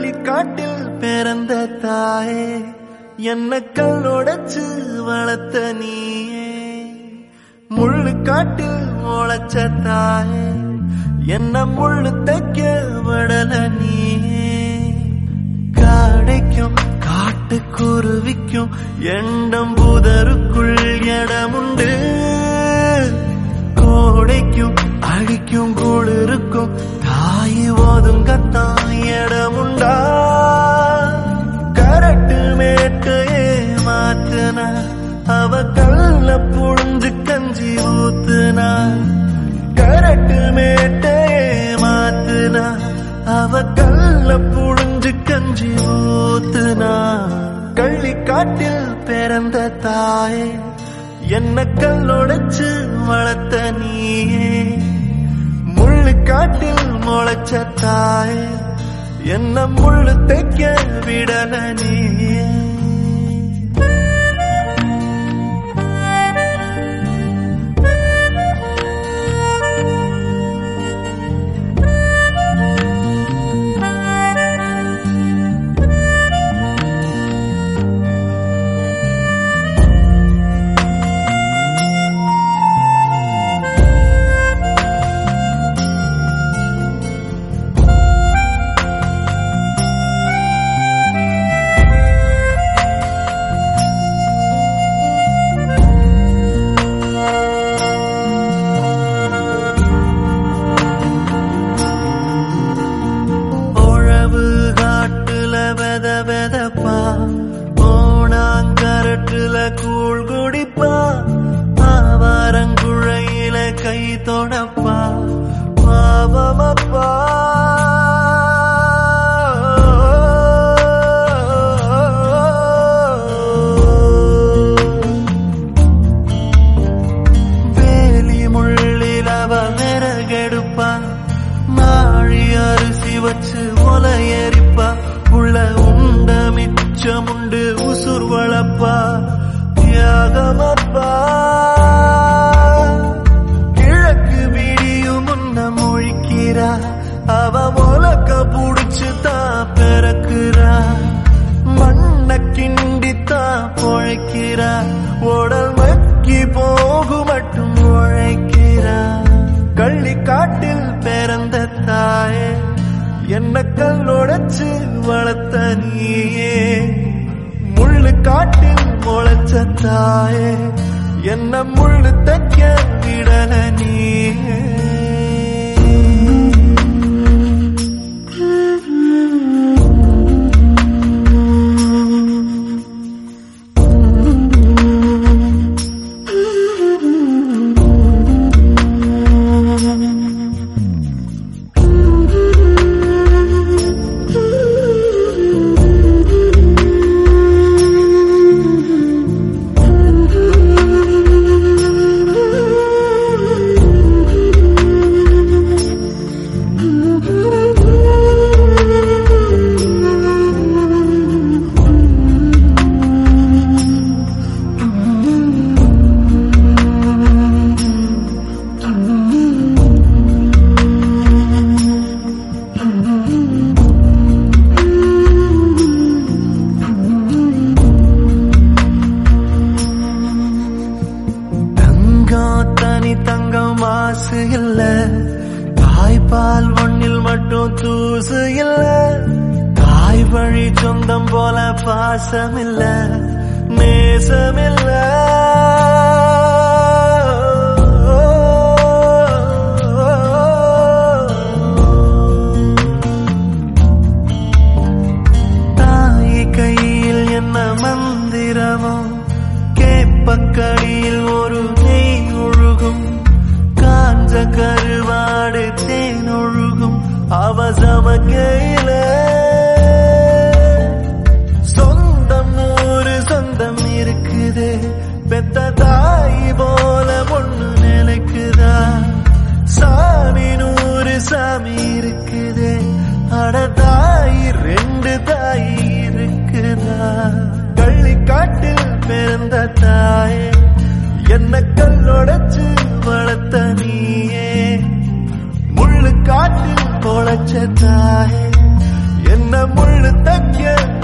கள்ளிக்காட்டில் பிறந்த தாயே, என்ன கல்லோடச்சு வளர்த்த நீயே. முள்ளு காட்டில் முளைச்ச தாயே, என்ன முள்ளு தைக்க விடல நீயே. காடைக்கும் காட்டுக்குருவிக்கும் எண்டம் புதருக்குள் இடமுண்டு. கோடைக்கும் அடிக்கும் குளிருக்கும் தாய் ஒதுங்கத்தான் இடமுண்டா. கரட்டு மேட்டையே மாத்துனா, அவ கல்ல புழிஞ்சு கஞ்சி ஊத்துனா. கரட்டு மேட்டையே மாத்துனா, அவ கல்ல புழிஞ்சு கஞ்சி ஊத்துனா. கள்ளிக்காட்டில் பிறந்த தாயே, என்ன கல்லொடைச்சு வளர்த்த நீயே. முள்ளு காட்டில் முளைச்ச தாயே, என்ன முள்ளு தைக்க விடல நீயே. வெதப்பா ஓணாங்கரட்டுல கூழ் குடிப்பா. ஆவாரங்குழையில கை தொடப்பா பாவமப்பா. வேலி முள்ளிலவ மெரகெடுப்பா, நாழி அரிசி வச்சு ஒலையரிப்பா. உள்ள உண்ட மிச்சமுண்டு உசுர் வளப்பா தியாகமப்பா. கிழக்கு விடியும் முன்ன மொழிக்கிறா, அவ உலக்க புடிச்சு தான் பிறக்குறா. மண்ண கிண்டித்தான் பொழைக்கிறா, உடல் மக்கி போகு மட்டும் உழைக்கிறா. கள்ளிக்காட்டில் பிறந்த தாயே, என்ன கல்லொடைச்சு வளர்த்த நீயே. முள்ளு காட்டில் முளைச்ச தாயே, என்ன முள்ளு தைக்க விடல நீயே. தங்கம் மாசு இல்ல, தாய்பால் ஒன்னில் மட்டும் தூசு இல்ல. தாய் வழி சொந்தம் போல பாசம் இல்ல, நேசம் இல்ல. தாய் கையில் என்ன மந்திரமோ, கேப்பக்கடியில் ஒரு நெய் ஒழுகும். காஞ்ச கருவாடு தேன் ஒழுகும் அவ சமக்கையில. சொந்தம் நூறு சொந்தம் இருக்குது, பெத்த தாய் போல பொண்ணு நினைக்குதா. சாமி நூறு சாமி இருக்குது, அட தாய் ரெண்டு தாய் இருக்குதா. கள்ளிக்காட்டில் பிறந்த தாயே, என்ன கல்லொடைச்சு வளர்த்த நீயே. முள்ளு காட்டில் பொழைச்ச தாயே, என்ன உன்னை முள்ளு தைக்க